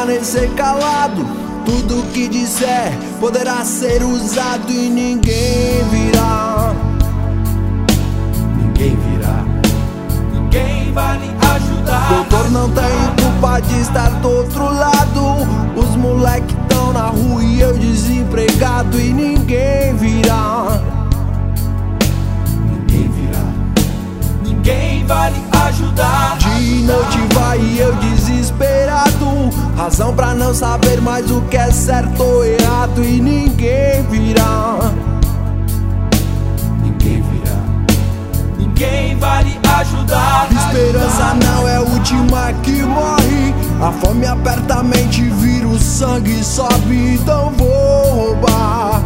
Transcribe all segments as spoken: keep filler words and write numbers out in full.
permanecer calado. Tudo que disser poderá ser usado e ninguém virá. Ninguém virá, ninguém vai lhe ajudar. Doutor não tem culpa de estar do outro lado. Os moleque tão na rua e eu desempregado e ninguém virá. Ninguém virá, ninguém vai lhe ajudar. De noite vai e eu desesperado, razão pra não saber mais o que é certo ou errado e ninguém virá. Ninguém virá, ninguém vai lhe ajudar. Esperança não é a última que morre. A fome aperta a mente, vira o sangue, sobe, então vou roubar.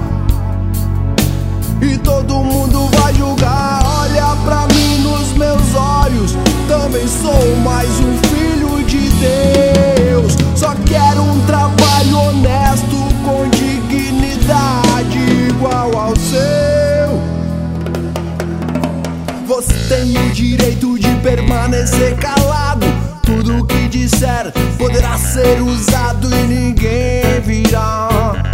E todo mundo vai julgar. Olha pra mim nos meus olhos, também sou mais um filho de Deus. Só quero um trabalho honesto, com dignidade igual ao seu. Você tem o direito de permanecer calado. Tudo que disser poderá ser usado e ninguém virá.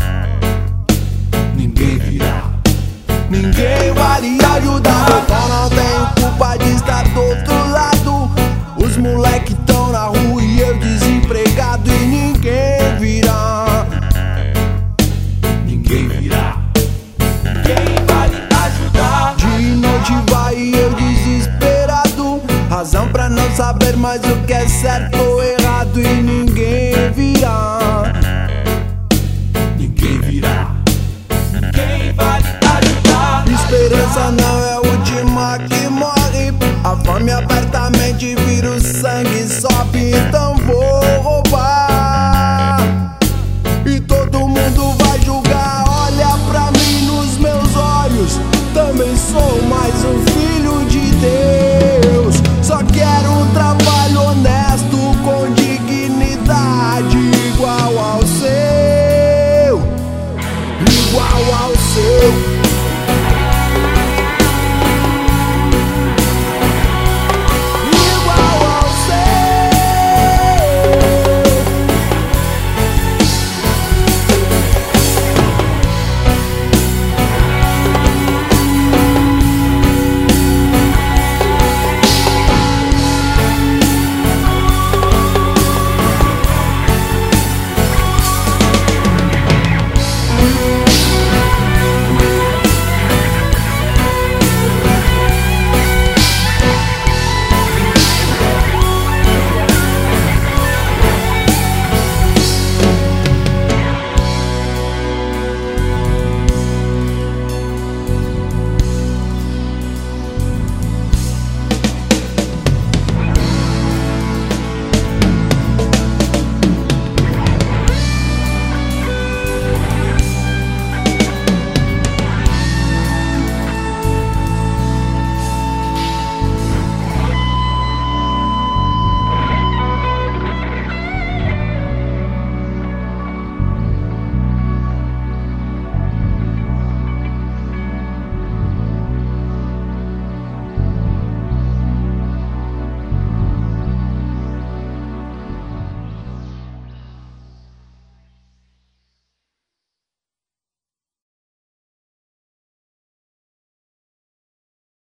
Ninguém virá, Ninguém vai lhe ajudar. Eu não tenho culpa de estar do outro lado. Os moleque tão na rua e eu desempregado e ninguém virá. ninguém virá, ninguém vai lhe ajudar. De noite vai e eu desesperado, razão pra não saber mais o que é certo ou errado e ninguém virá. Ninguém virá, ninguém vai lhe ajudar. Esperança não é a última que morre. A fome aperta a mente, vira o sangue, sobe, então vou roubar. E todo mundo vai julgar. Olha pra mim nos meus olhos, também sou mais um filho de Deus.